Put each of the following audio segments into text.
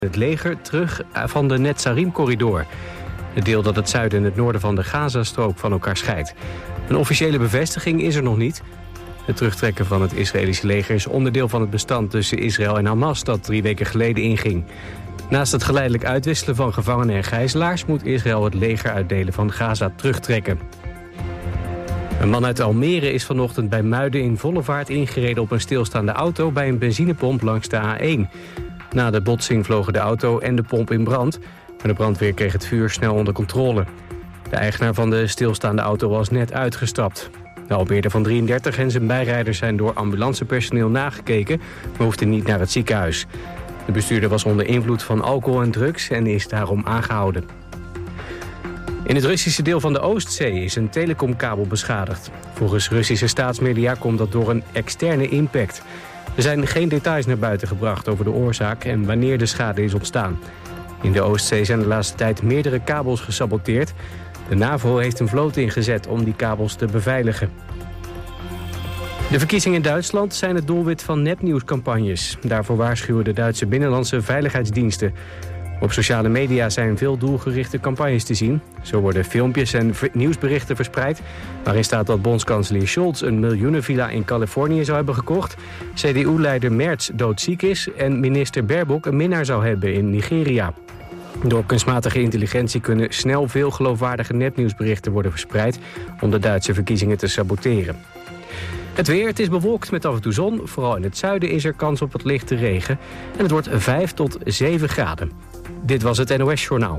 Het leger terug van de Netzarim-corridor. Het deel dat het zuiden en het noorden van de Gazastrook van elkaar scheidt. Een officiële bevestiging is er nog niet. Het terugtrekken van het Israëlische leger is onderdeel van het bestand tussen Israël en Hamas dat 3 weken geleden inging. Naast het geleidelijk uitwisselen van gevangenen en gijzelaars moet Israël het leger uit delen van Gaza terugtrekken. Een man uit Almere is vanochtend bij Muiden in volle vaart ingereden op een stilstaande auto bij een benzinepomp langs de A1. Na de botsing vlogen de auto en de pomp in brand, maar de brandweer kreeg het vuur snel onder controle. De eigenaar van de stilstaande auto was net uitgestapt. De Almeerder van 33 en zijn bijrijders zijn door ambulancepersoneel nagekeken, maar hoefden niet naar het ziekenhuis. De bestuurder was onder invloed van alcohol en drugs en is daarom aangehouden. In het Russische deel van de Oostzee is een telecomkabel beschadigd. Volgens Russische staatsmedia komt dat door een externe impact. Er zijn geen details naar buiten gebracht over de oorzaak en wanneer de schade is ontstaan. In de Oostzee zijn de laatste tijd meerdere kabels gesaboteerd. De NAVO heeft een vloot ingezet om die kabels te beveiligen. De verkiezingen in Duitsland zijn het doelwit van nepnieuwscampagnes. Daarvoor waarschuwen de Duitse binnenlandse veiligheidsdiensten. Op sociale media zijn veel doelgerichte campagnes te zien. Zo worden filmpjes en nieuwsberichten verspreid, waarin staat dat bondskanselier Scholz een miljoenenvilla in Californië zou hebben gekocht, CDU-leider Merz doodziek is en minister Baerbock een minnaar zou hebben in Nigeria. Door kunstmatige intelligentie kunnen snel veel geloofwaardige nepnieuwsberichten worden verspreid om de Duitse verkiezingen te saboteren. Het weer, het is bewolkt met af en toe zon. Vooral in het zuiden is er kans op wat lichte regen. En het wordt 5 tot 7 graden. Dit was het NOS Journaal.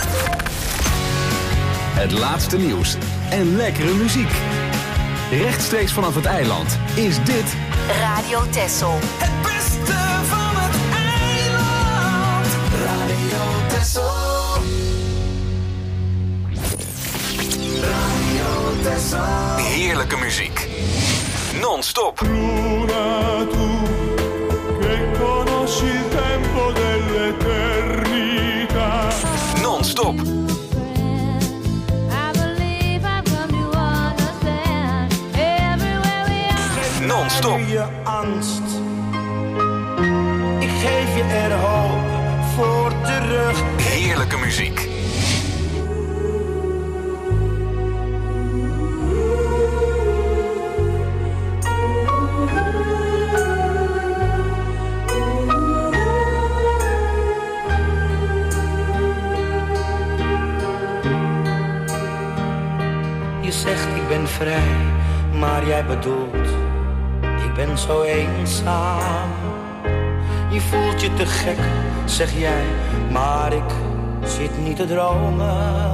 Het laatste nieuws en lekkere muziek. Rechtstreeks vanaf het eiland is dit Radio Texel. Het beste van het eiland. Radio Texel. Radio Texel. heerlijke muziek. Non-stop. Luna, tu che conosci il tempo dell'eternità. Non-stop. Non-stop. Je angst. Ik geef je er hoop voor terug. Heerlijke muziek. Je zegt ik ben vrij, maar jij bedoelt ik ben zo eenzaam. Je voelt je te gek, zeg jij, maar ik zit niet te dromen.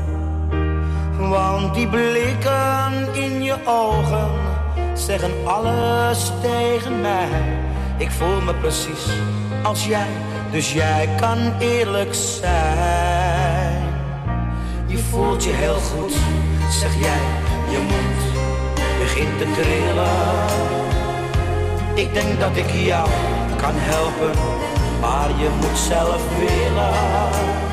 Want die blikken in je ogen zeggen alles tegen mij. Ik voel me precies als jij, dus jij kan eerlijk zijn. Je voelt je heel goed, zeg jij, je moet begint te trillen. Ik denk dat ik jou kan helpen, maar je moet zelf willen.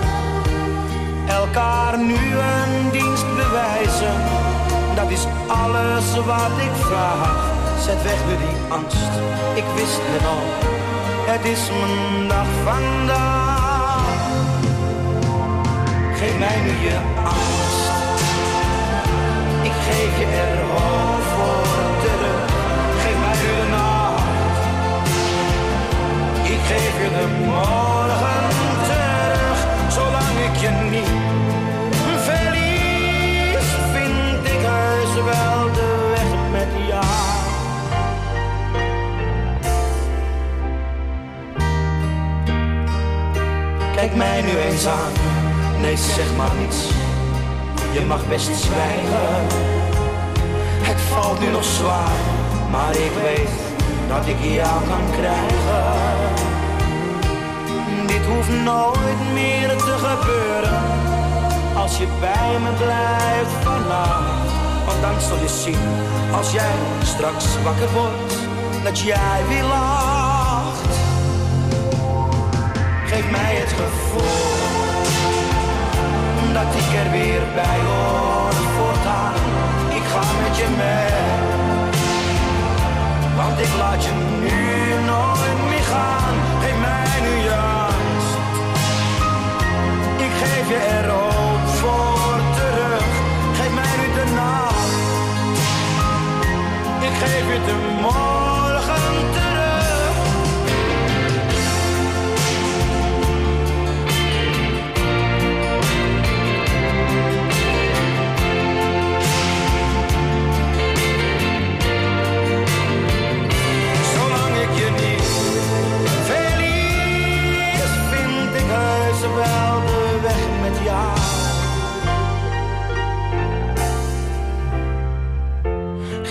Elkaar nu een dienst bewijzen, dat is alles wat ik vraag. Zet weg nu die angst, ik wist het al, het is mijn dag vandaag. Geef mij nu je angst, ik geef je er hoop voor terug. Geef mij nu de nacht, ik geef je de morgen terug. Zolang ik je niet verlies, vind ik heus wel de weg met jou. Kijk mij nu eens aan, nee zeg maar niets. Je mag best zwijgen. Het valt nu nog zwaar, maar ik weet dat ik jou kan krijgen. Dit hoeft nooit meer te gebeuren, als je bij me blijft vannacht. Want dan zul je zien, als jij straks wakker wordt, dat jij weer lacht. Geef mij het gevoel dat ik er weer bij hoor voortaan. Ik ga met je mee, want ik laat je nu nooit meer gaan. Geef mij nu je angst,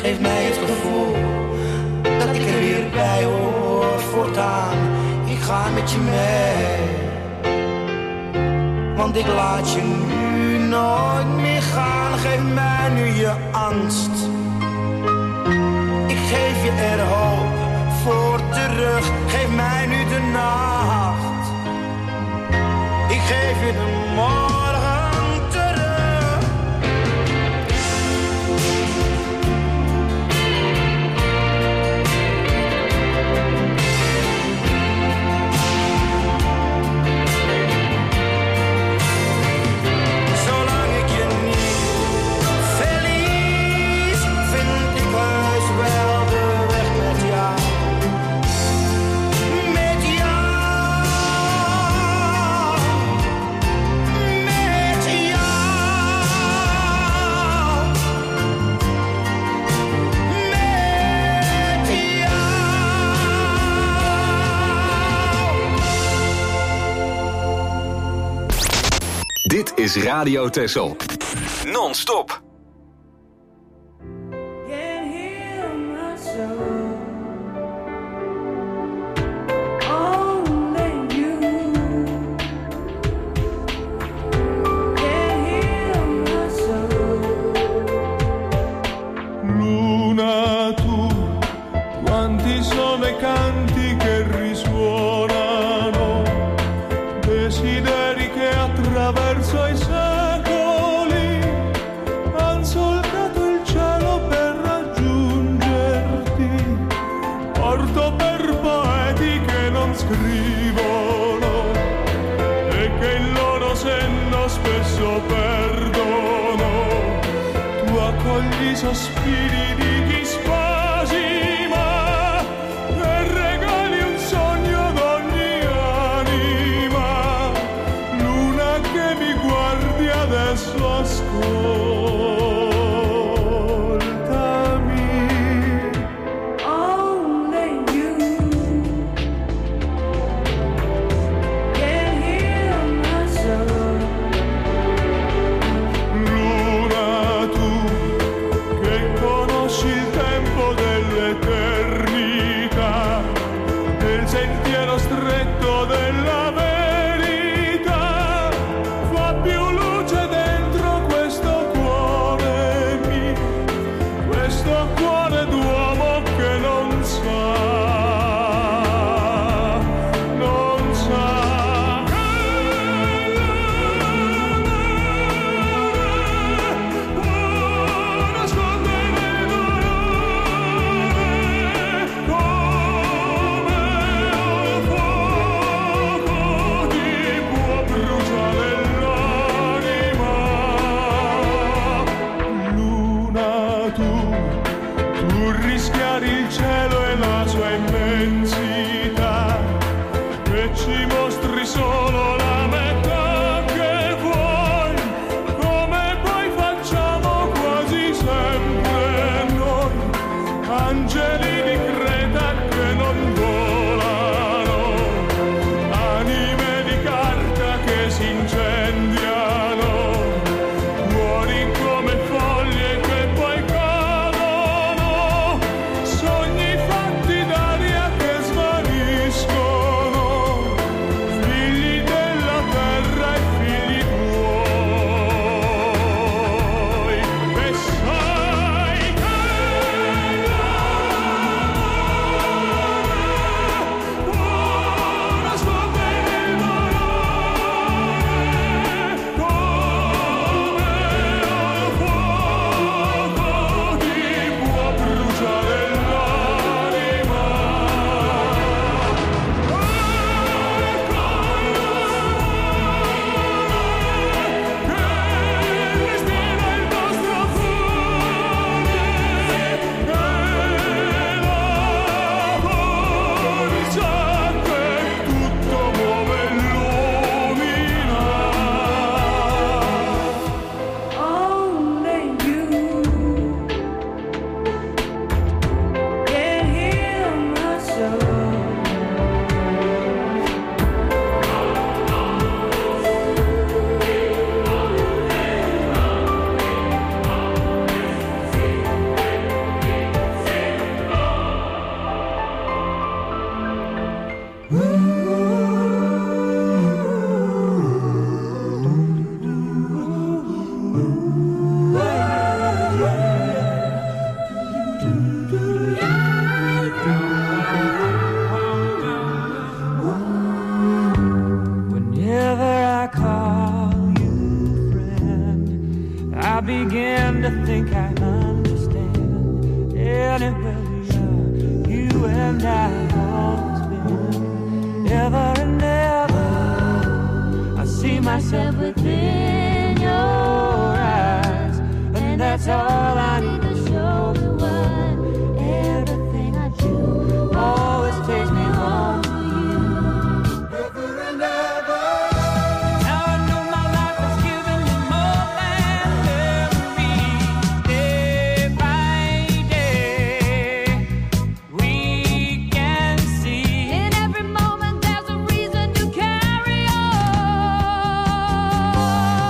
geeft mij het gevoel dat ik er weer bij hoor. Voortaan, ik ga met je mee, want ik laat je nu nooit meer gaan. Geef mij nu je angst, ik geef je er hoop voor terug. Geef mij nu de nacht, ik geef je de morgen terug. Zolang ik je niet verlies, vind ik heus wel de weg met jou. Met jou, met jou, met jou. Dit is Radio Texel. Non-stop. Can't heal my soul. Only you can heal my soul. Luna, tu, quanti sono i canti che risuonano, desideri che attraverso i secoli han solcato il cielo per raggiungerti. Porto per poeti che non scrivono e che il loro senno spesso perdono. Tu accogli i sospiri di chi spasima e regali un sogno ad ogni anima. Luna che mi guardi adesso, ascoltami. Only you can heal my soul. Luna, tu che conosci I call you friend, I begin to think I understand. Anywhere we are, you and I always been. Ever and ever, I see myself within your eyes, and that's all I need to show the world. Everything I do always takes me home to you. Ever and ever. Now I know my life has given me more than memories. Day by day, we can see in every moment there's a reason to carry on.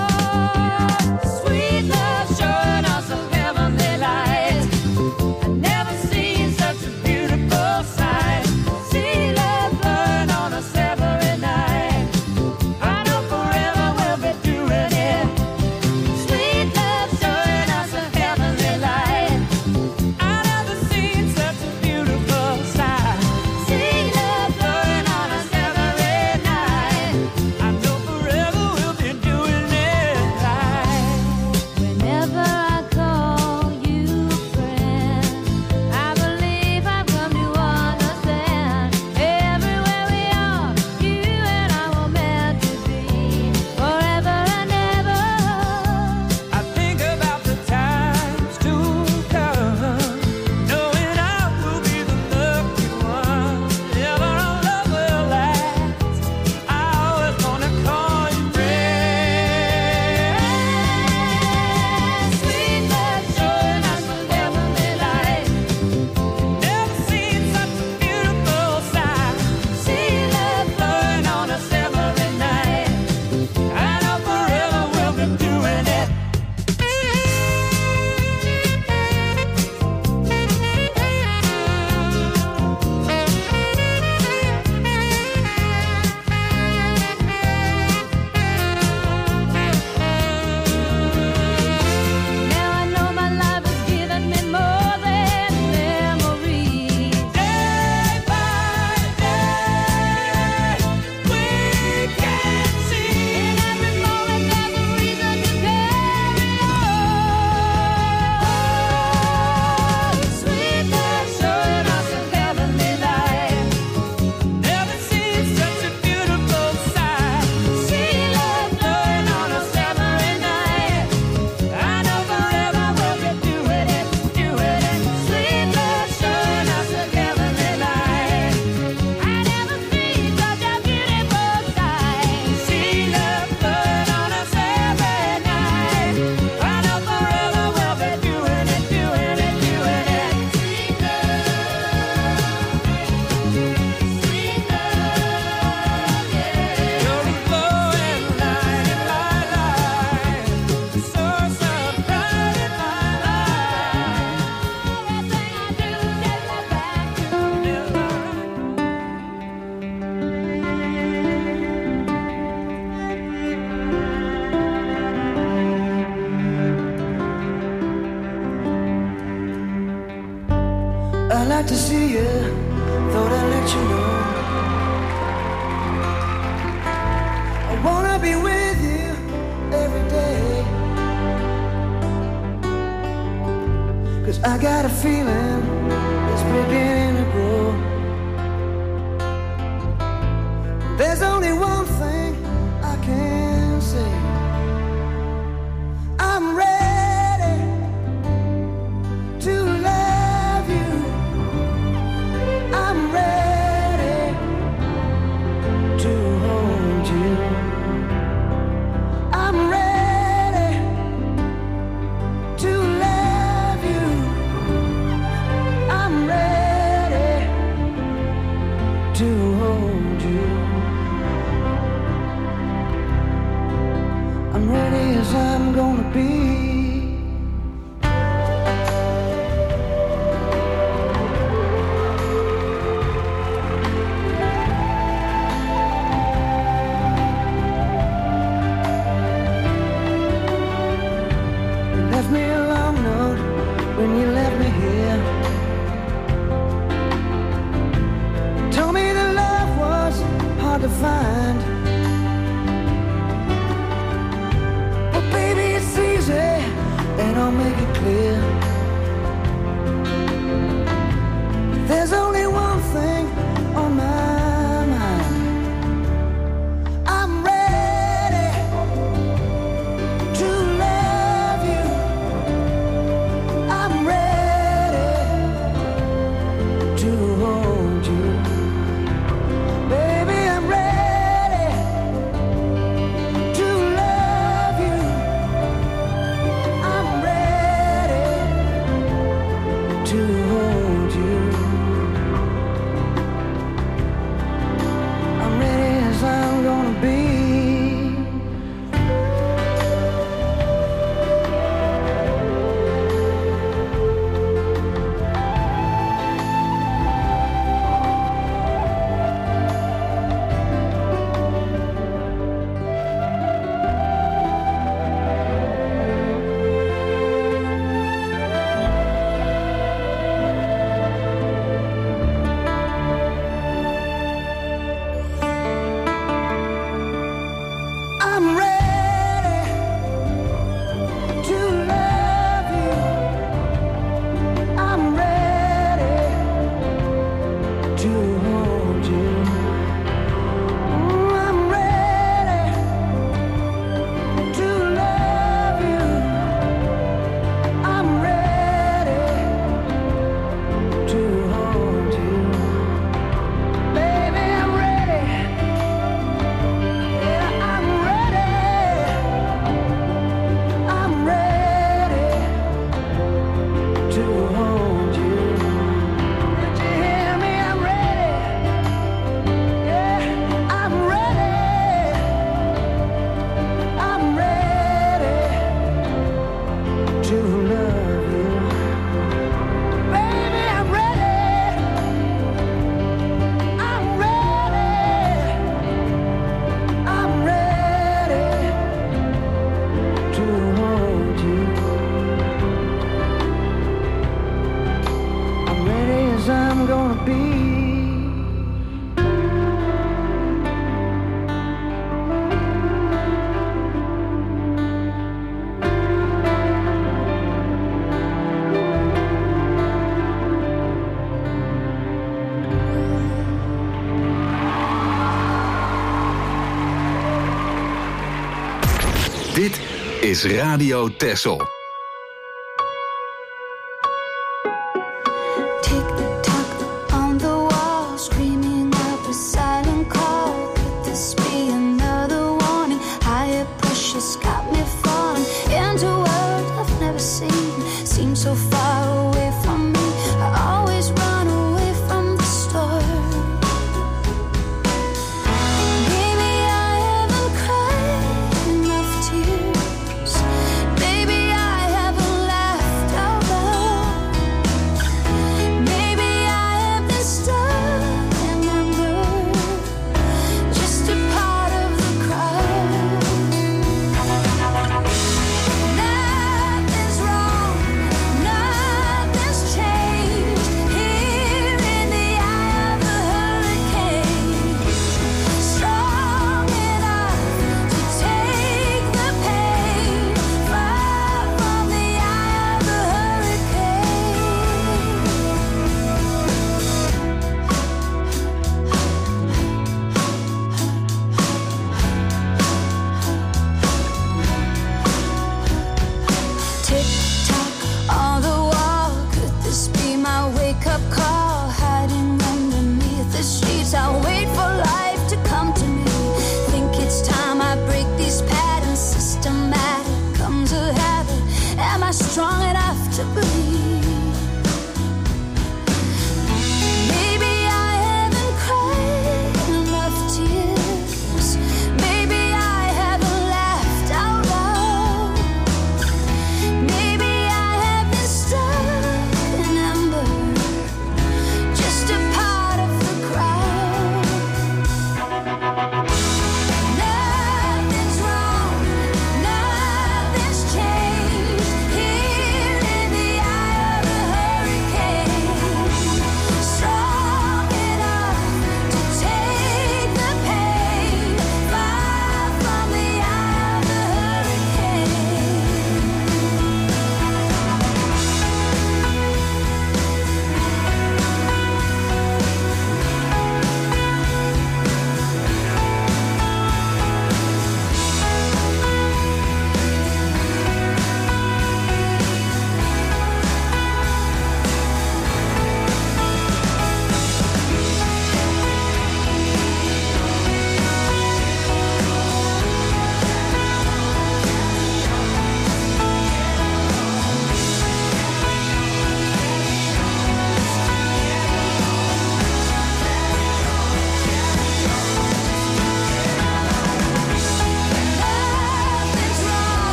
Sweet love showing us a heavenly light. I've never seen such a beautiful sight. See love burn on us every night. I know forever we'll be doing it. Sweet love showing us a heavenly light. I've never seen such a beautiful sight. See love burn on us every night. I know forever we'll be doing it right. Whenever I call you friend, I believe I've come to understand. Everywhere we are, you and I were meant to be forever and ever. I think about the times to come, knowing I will be the lucky one. Never our love will last. I always wanna call you friend. Sweet love showing us a heavenly light. Never seen such a beautiful sight. See love burn on us every night. I know forever we'll be doing it. Now I know my life has given me more than memories. Day by day, we can see in every moment there's a reason to carry on. Sweet love showing us a heavenly light. Never seen such a beautiful sight. See love burn on us every night. I know forever we'll be doing it, doing it. Sweet love showing us a heavenly light. I never seen such a beautiful sight. See love burn on us every night. I know forever we'll be doing it, doing it, doing it. Sweet love, yeah. You're the glowing light in my life, the source of pride in my life. Everything I do takes me back to you. I'd like to see you, thought I'd let you know. I wanna be with you every day. 'Cause I got a feeling it's beginning to grow. There's only one thing I can say. I'm ready to love you. I'm ready to hold you. I'm ready to love you. I'm ready to hold you. I'm ready as I'm gonna be. You left me a long note when you left me here. Told me that love was hard to find. I'll make it clear. There's only one thing on my mind. I'm ready to love you. I'm ready to hold you. Baby, I'm ready to love you. I'm ready to hold you. I'm ready as I'm gonna be. I'm ready to love you. I'm ready to hold you. I'm ready to love you. I'm ready to hold you. Baby, I'm ready. Yeah, I'm ready. I'm ready to hold you. Did you hear me? I'm ready. Yeah, I'm ready. I'm ready to love you. Baby, I'm ready. I'm ready. I'm ready to hold you. I'm ready as I'm gonna be. Dit is Radio Texel. Tick-tock on the wall, screaming out a silent call. Could this be another warning? Higher pressures got me falling into a world I've never seen. Seems so far away from me. I always run away from the storm. Maybe I haven't cried enough tears. Maybe I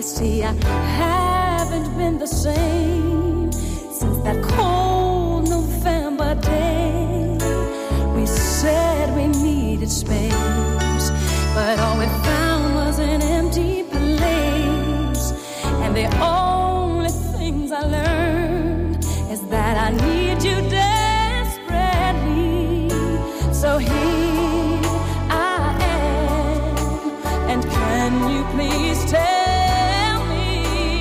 see, I haven't been the same since that cold November day. We said we needed space, but all we found was an empty place. And the only things I learned is that I need you desperately. So here I am, and can you please tell me,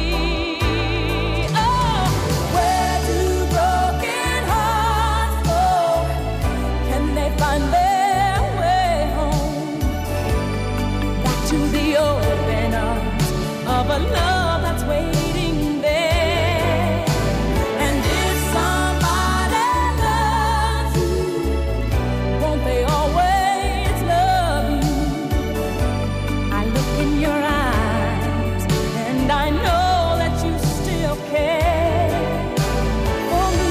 oh, where do broken hearts go? Can they find their way home? Back to the open arms of a love that's waiting there. And if somebody loves you, won't they always love you? I look in your eyes and I know that you still care for me.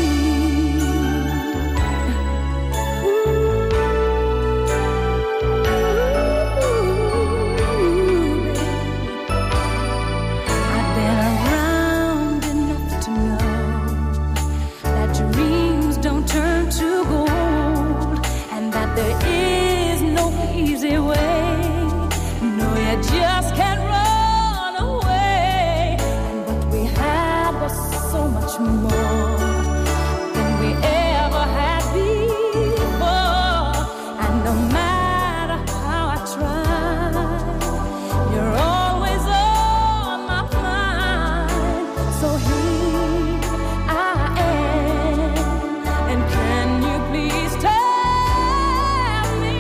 I've been around enough to know that dreams don't turn to gold, and that there is no easy way. No, you just can't run away. And what we had was so much more than we ever had before. And no matter how I try, you're always on my mind. So here I am, and can you please tell me,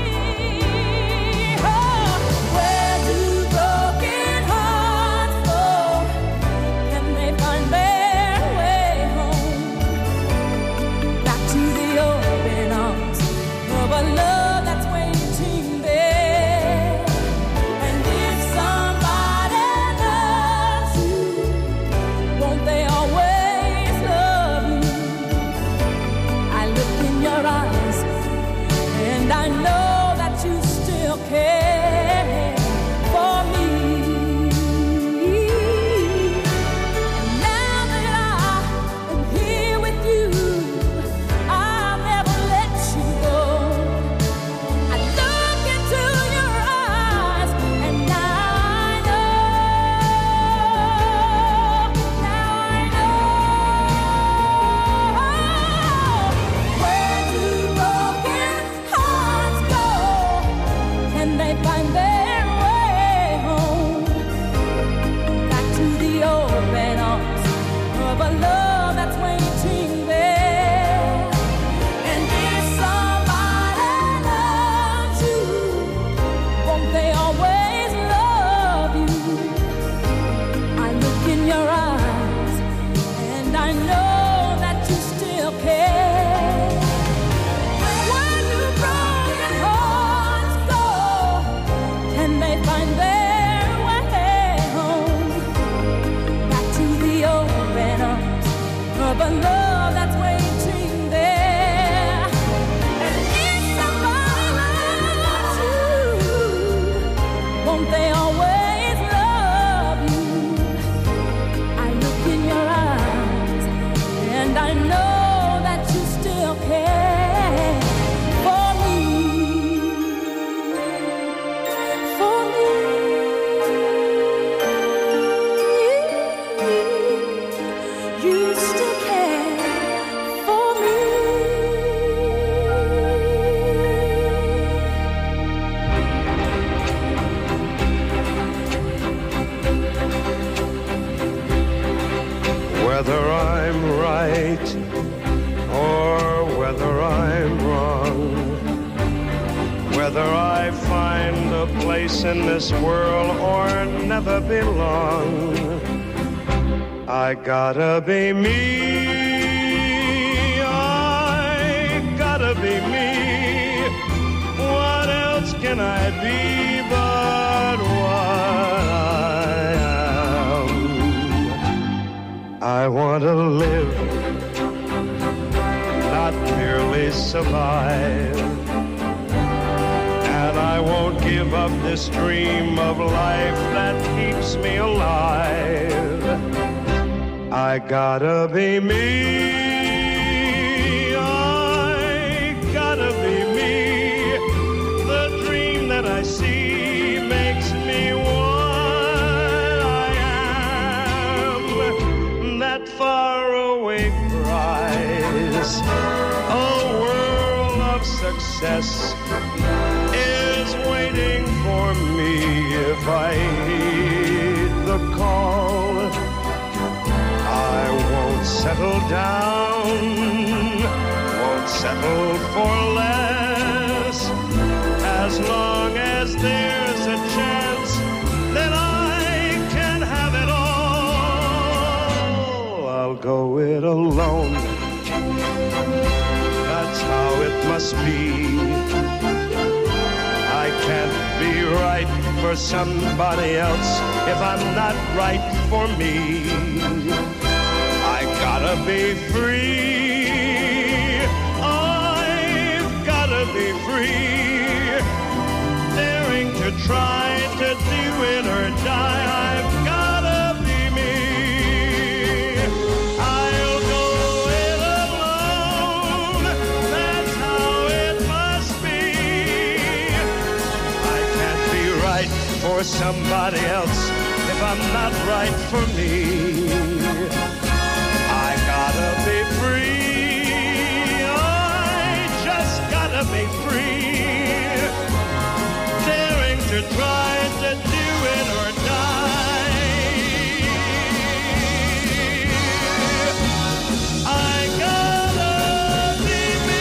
oh, where do broken hearts go? Can they find their way home? Back to the open arms of a love that's waiting there. And if somebody loves you, won't they always love you? I look in your eyes and I know that you still care for me. And now that I am here with you, I'll never let you go. I look into your eyes and now I know, where do broken hearts go? Can they find their way home? Back to the open arms of a love that's waiting there. And if somebody loves you, won't they always love you? I look in your eyes and I know that you still care. Where do broken hearts go? Can they find their way home? Back to the open arms of a love that's waiting there. And if somebody loves you, won't they always love you? I look in your eyes and I know that you still care for me. For me. You still care for me. Whether I'm right or whether I'm wrong, whether I find a place in this world or never belong, I gotta be me. I gotta be me. What else can I be but what I am? I want to live, not merely survive. And I won't give of this dream of life that keeps me alive. I gotta be me. I gotta be me. The dream that I see makes me what I am. That faraway prize, a world of success, is waiting for me if I heed the call. I won't settle down, won't settle for less, as long as there's a chance that I can have it all. I'll go it alone, that's how it must be. I can't be right for somebody else if I'm not right for me. I gotta be free. I've gotta be free. Daring to try to do it or die. I've gotta be me. I'll go it alone. That's how it must be. I can't be right for somebody else if I'm not right for me. I gotta be free. I just gotta be free. Daring to try to do it or die. I gotta be me.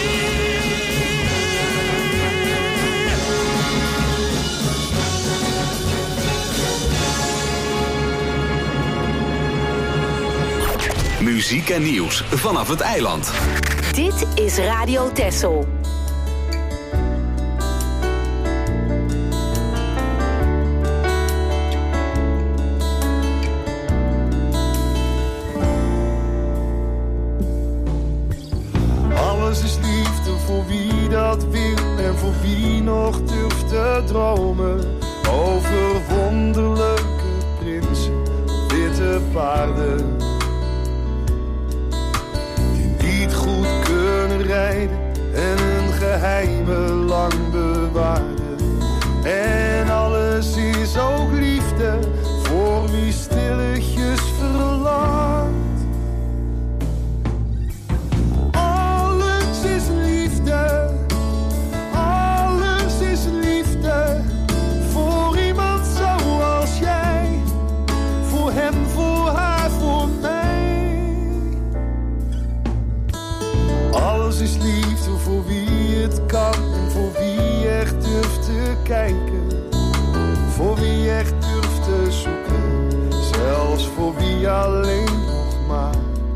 Muziek en nieuws vanaf het eiland. Dit is Radio Texel. Alles is liefde voor wie dat wil en voor wie nog durft te dromen. Over wonderlijke prinsen op witte paarden. Goed kunnen rijden en hun geheimen lang bewaren. En alles is ook liefde voor wie stilletjes verlangt. Alles is liefde, alles is liefde voor iemand zoals jij. Voor hem, voor haar, voor mij. Alles is liefde voor wie het kan en voor wie echt durft te kijken. Voor wie echt durft te zoeken, zelfs voor wie alleen nog maar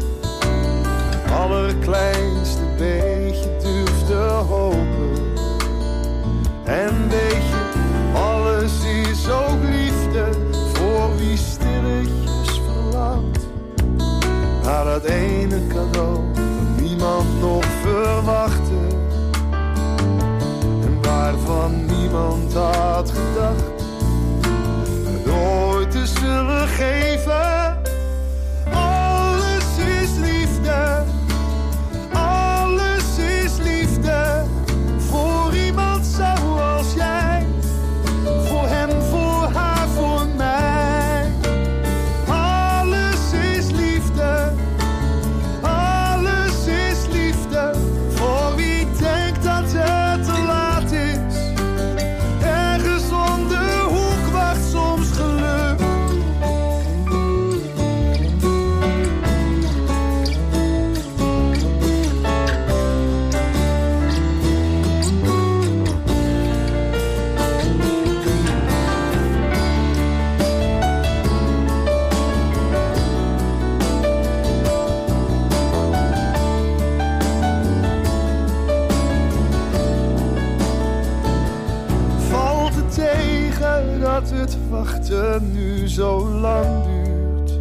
allerkleinste beetje durft te hopen. En weet je, alles is ook liefde voor wie stilletjes verlangt naar dat ene cadeau. Niemand nog verwachtte en waarvan niemand had gedacht het ooit te zullen geven. Alles is liefde, alles is liefde voor iemand zoals jij. Voor hem, voor haar, voor mij. Alles is liefde. Voor wie denkt dat het te laat is. Ergens om de hoek wacht soms geluk. Dat het wachten nu zo lang duurt.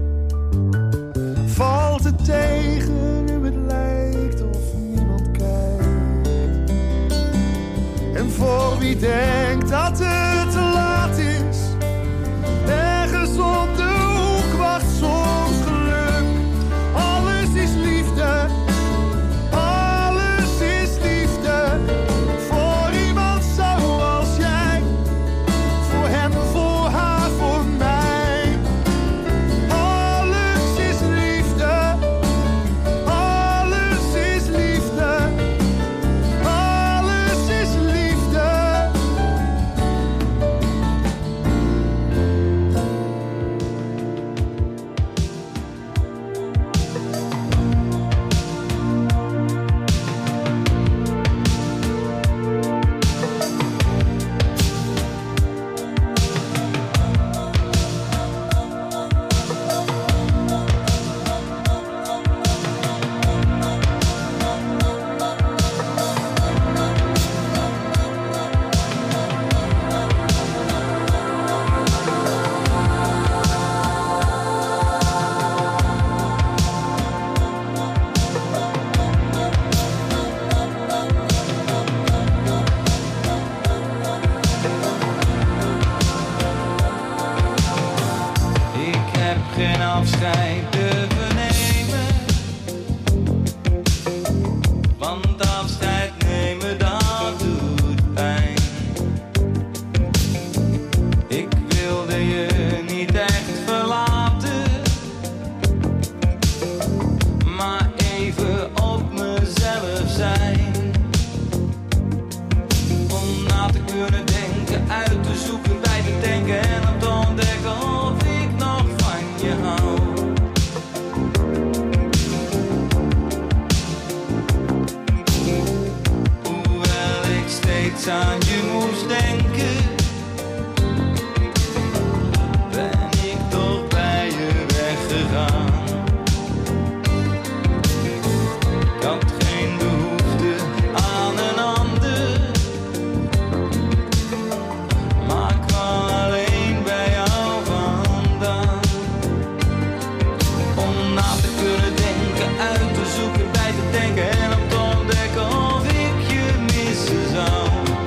Valt het tegen nu het lijkt of niemand kijkt. En voor wie denkt dat het te laat afscheid durven nemen. Want afscheid nemen, dat doet pijn. Ik wilde je niet echt verlaten, maar even op mezelf zijn. Om na te kunnen denken, uit te zoeken, bij te denken en om te ontdekken of ik nog van je hou. Hoewel ik steeds aan je moest denken, ben ik toch bij je weggegaan. Ik had geen behoefte aan een ander, maar ik kwam alleen bij jou vandaan. Om na te kunnen denken, uit te zoeken, bij te denken en om te ontdekken of ik je missen zou.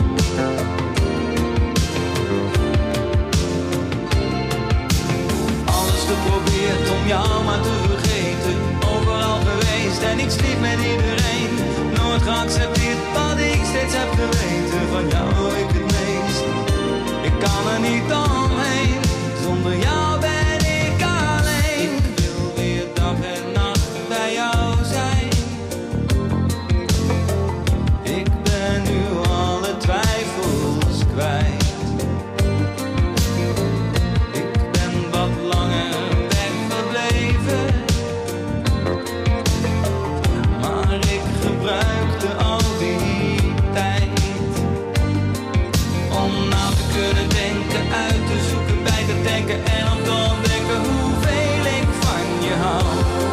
Alles geprobeerd om jou maar te vergeten, overal geweest en ik sliep met iedereen. Nooit geaccepteerd wat ik steeds heb geweten, van jou hou ik het meest. Ik kan er niet omheen, zonder jou ben ik alleen. Ik wil weer dag en nacht bij jou zijn. Ik ben nu alle twijfels kwijt. Ik ben wat langer weg gebleven, maar ik gebruikte al die tijd om na te kunnen denken, uit te zoeken, bij te denken en om te ontdekken hoeveel ik van je hou.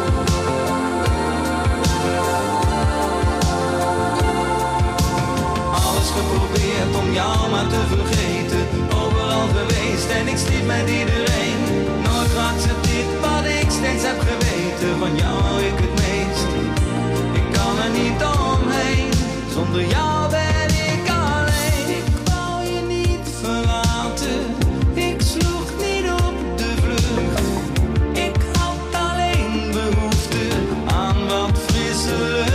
Alles geprobeerd om jou maar te vergeten, overal geweest en ik sliep met iedereen. Nooit geaccepteerd wat ik steeds heb geweten, van jou hou ik het meest. Ik kan er niet omheen, zonder jou ben ik alleen. Ik wou je niet verlaten, ik sloeg niet op de vlucht. Ik had alleen behoefte aan wat frisse lucht.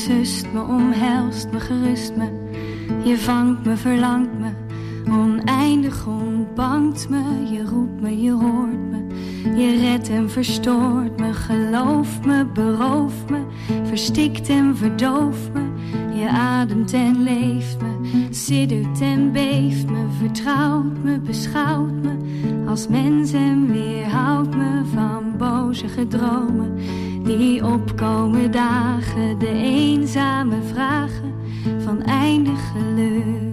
sust me, omhelst me, gerust me. Je vangt me, verlangt me, oneindig ontbangt me. Je roept me, je hoort me, je redt en verstoort me. Gelooft me, berooft me, verstikt en verdooft me. Je ademt en leeft me, siddert en beeft me. Vertrouwt me, beschouwt me als mens en weerhoudt me van bozige dromen die opkomen dagen, de eenzame vragen van eindig geluk.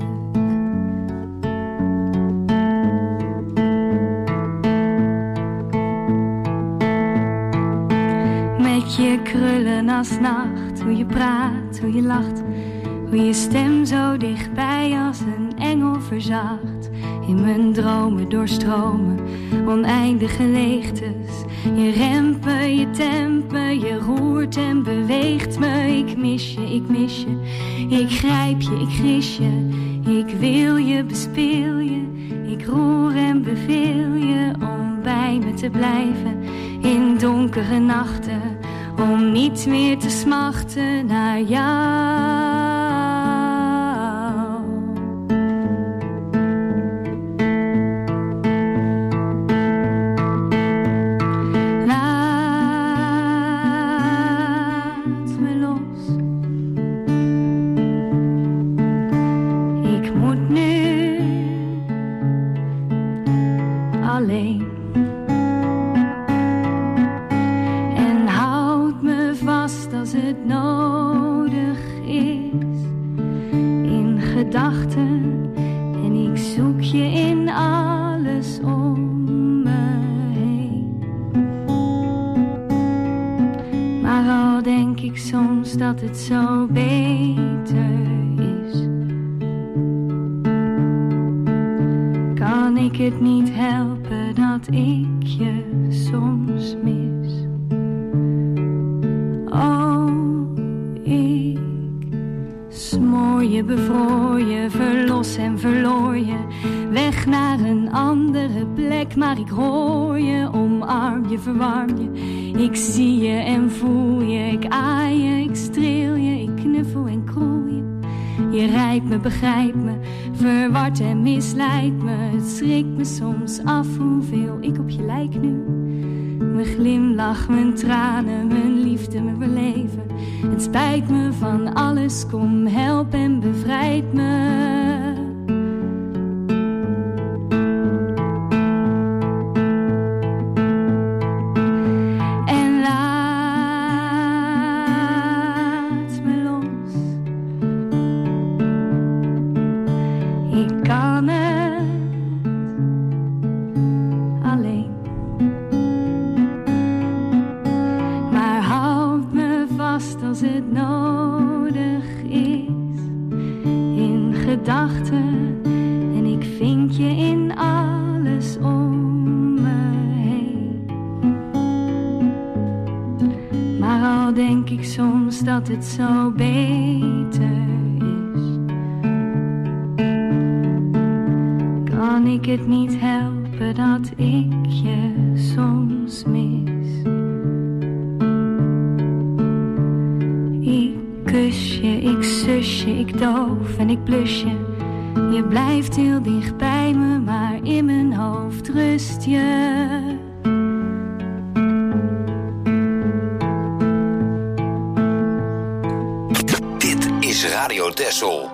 Met je krullen als nacht, hoe je praat, hoe je lacht, hoe je stem zo dichtbij als een engel verzacht. In mijn dromen doorstromen oneindige leegtes. Je rempen, je tempen, je roert en beweegt me. Ik mis je, ik mis je, ik grijp je, ik gis je. Ik wil je, bespeel je, ik roer en beveel je om bij me te blijven in donkere nachten. Om niet meer te smachten naar jou. Dat het zo beter is, kan ik het niet helpen dat ik je soms mis. Oh, ik smoor je, bevroor je, verlos en verloor je, weg naar een andere plek, maar ik hoor je, omarm je, verwarm je. Ik zie je en voel je, ik aai je, ik streel je, ik knuffel en kroel je. Je rijdt me, begrijpt me, verward en misleidt me. Het schrikt me soms af hoeveel ik op je lijk nu. Mijn glimlach, mijn tranen, mijn liefde, mijn verleven. Het spijt me van alles, kom help en bevrijd me. Dat het zo beter is, kan ik het niet helpen dat ik je soms mis. Ik kus je, ik sus je, ik doof en ik blus je. Je blijft heel dicht bij me, maar in mijn hoofd rust je. Radio Texel.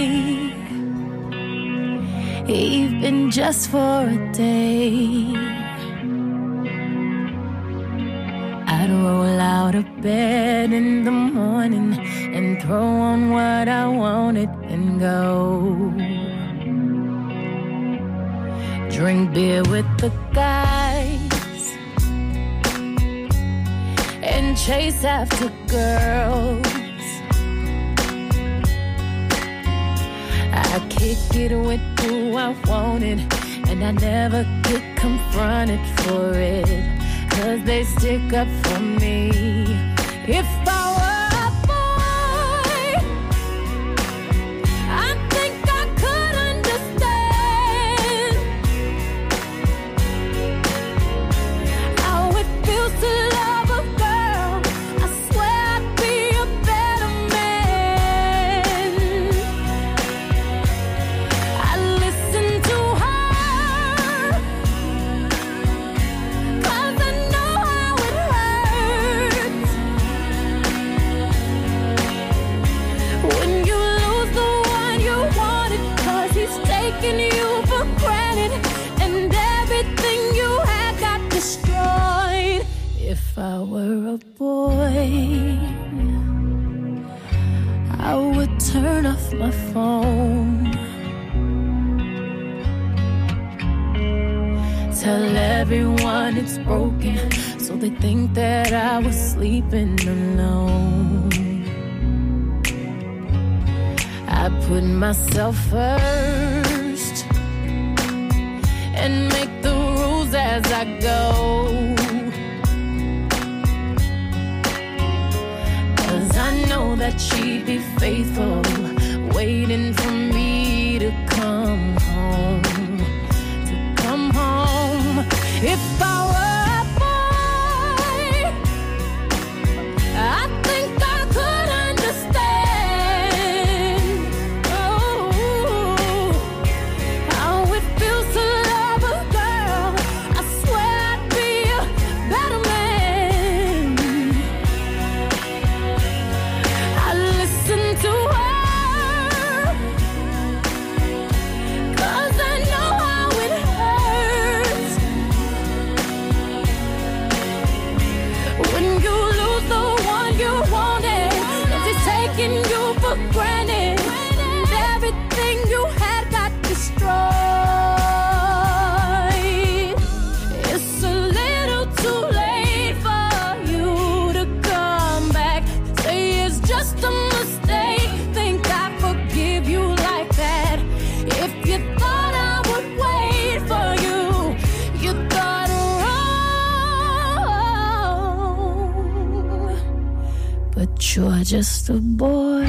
even just for a day. I'd roll out of bed in the morning and throw on what I wanted and go. Drink beer with the guys and chase after girls. I kick it with who I wanted, and I never get confronted for it, 'cause they stick up for me. If I were a boy, I think I could understand how it feels to love a girl. I swear I'd be a better man. I listen to her, 'cause I know how it hurts when you lose the one you wanted, 'cause he's taking you for granted and everything you had got destroyed. If I were a boy, I would turn off my phone, tell everyone it's broken, so they think that I was sleeping alone. I put myself first and make the rules as I go, 'cause I know that she'd be faithful, waiting for me to come home, to come home. If I were a boy, I think I could understand, oh, how it feels to love a girl. I swear I'd be a better man. I listen to her, 'cause I know how it hurts when you lose the one you wanted, and he's taking you for granted, and everything you had got destroyed. It's a little too late for you to come back. Say it's just a mistake, think I forgive you like that. If you thought I would wait for you, you thought wrong. But you're just a boy,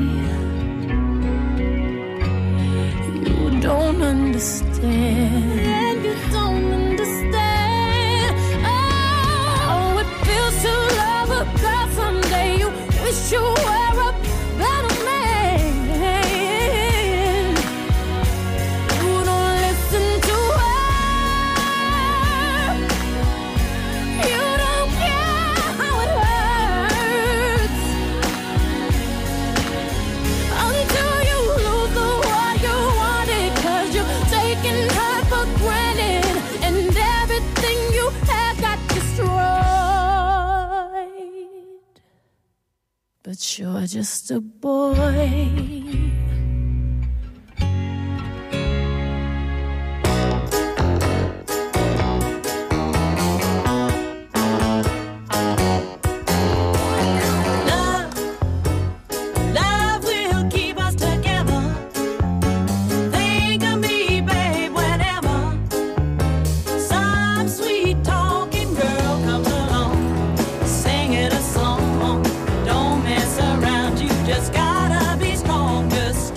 you don't understand. You don't understand how it feels to love a girl. Someday you wish you were a better man. You don't listen to her, you don't care how it hurts until you lose the one you wanted, 'cause you're taking her for granted and everything you had got destroyed. But you're just a boy. Love will keep us together. Think of me, babe, whenever some sweet talking girl comes along, singing a song. Don't mess around, you just gotta be strong. Just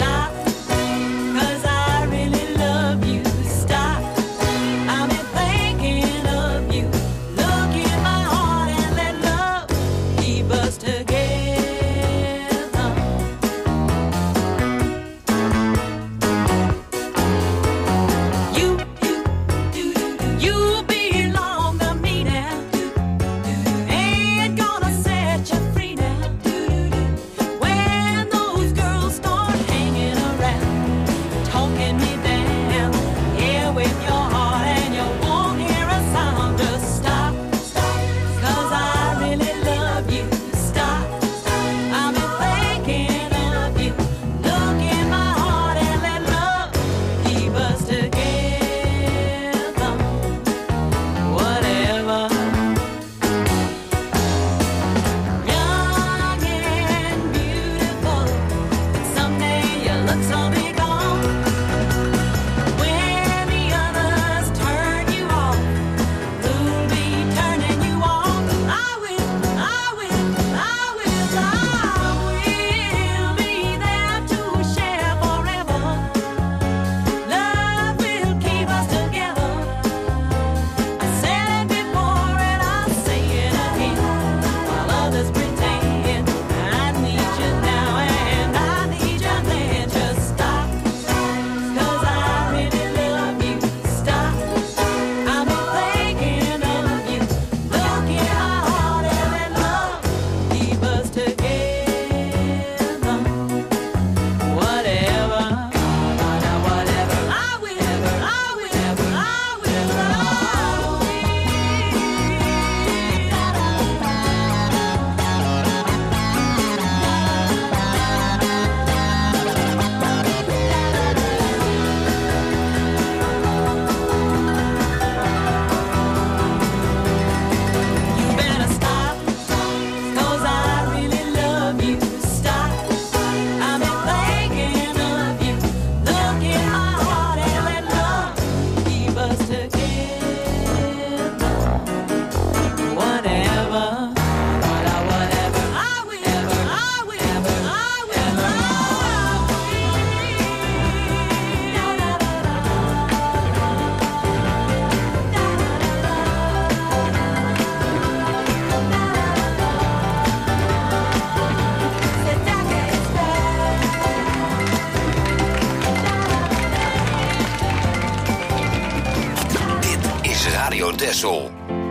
Texel.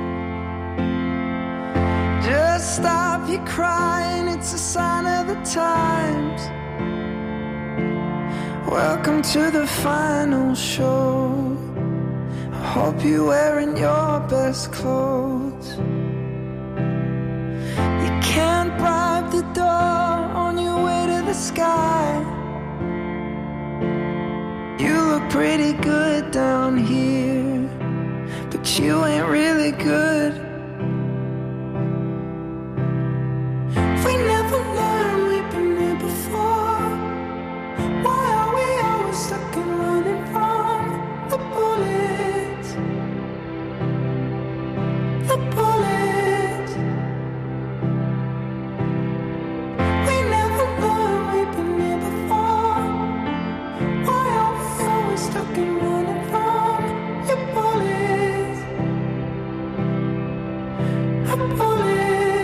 Just stop your crying, it's a sign of the times. Welcome to the final show. I hope you're wearing your best clothes. You can't bribe the door on your way to the sky. You look pretty good down here, but you ain't really good. We never learned, we've been here before. Why are we always stuck and running from the bullets? The bullets. We never learned, we've been here before. Why are we always stuck and running from your bullets? The bullets.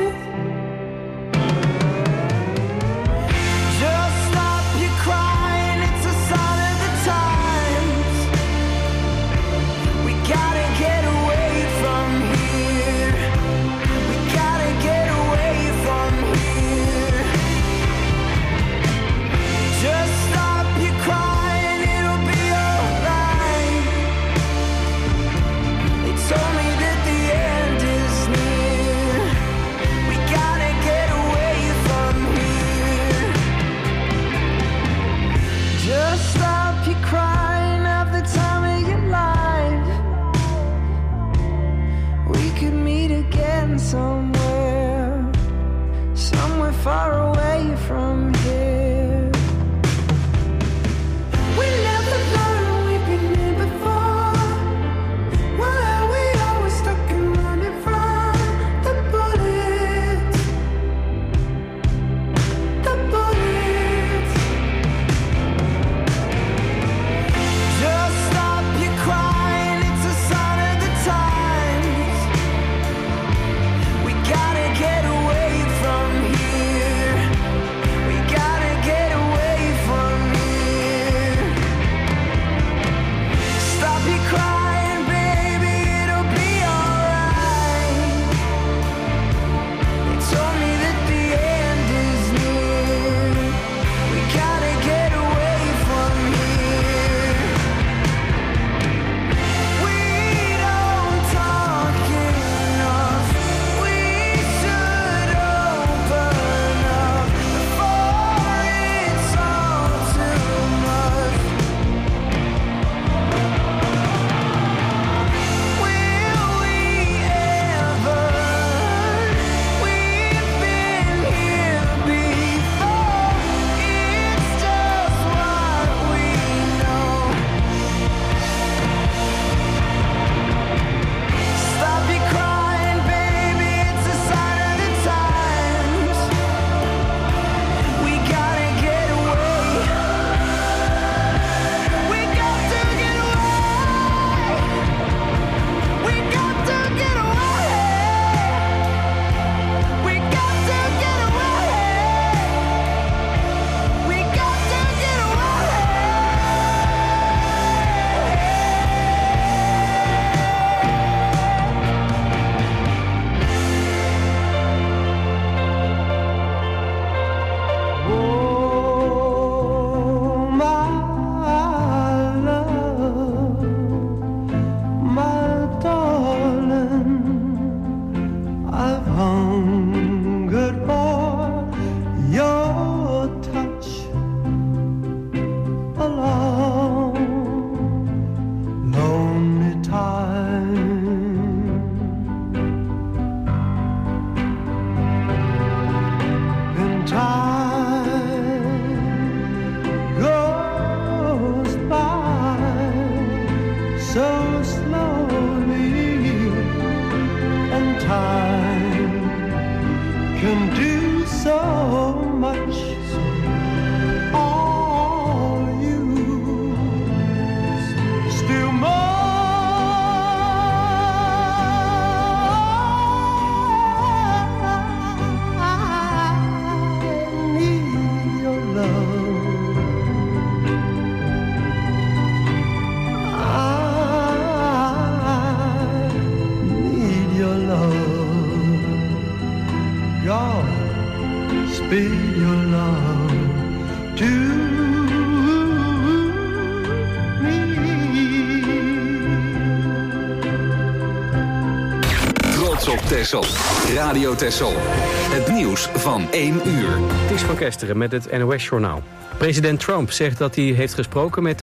Just stop your crying, it's a sign of the times. We gotta get away from here. We gotta get away from here. Just stop your crying, it'll be alright. They told me that the end is near. We gotta get away from here. Just stop your crying, have the time of your life. We could meet again somewhere, somewhere far away from here. We never learned, we've been here before. Why are we always stuck and running from the bullets? The bullets. Just stop your crying, it's a sign of the times. We gotta get away from here. Texel. Radio Texel. Het nieuws van 1 uur. Het is van Kesteren met het NOS-journaal. President Trump zegt dat hij heeft gesproken met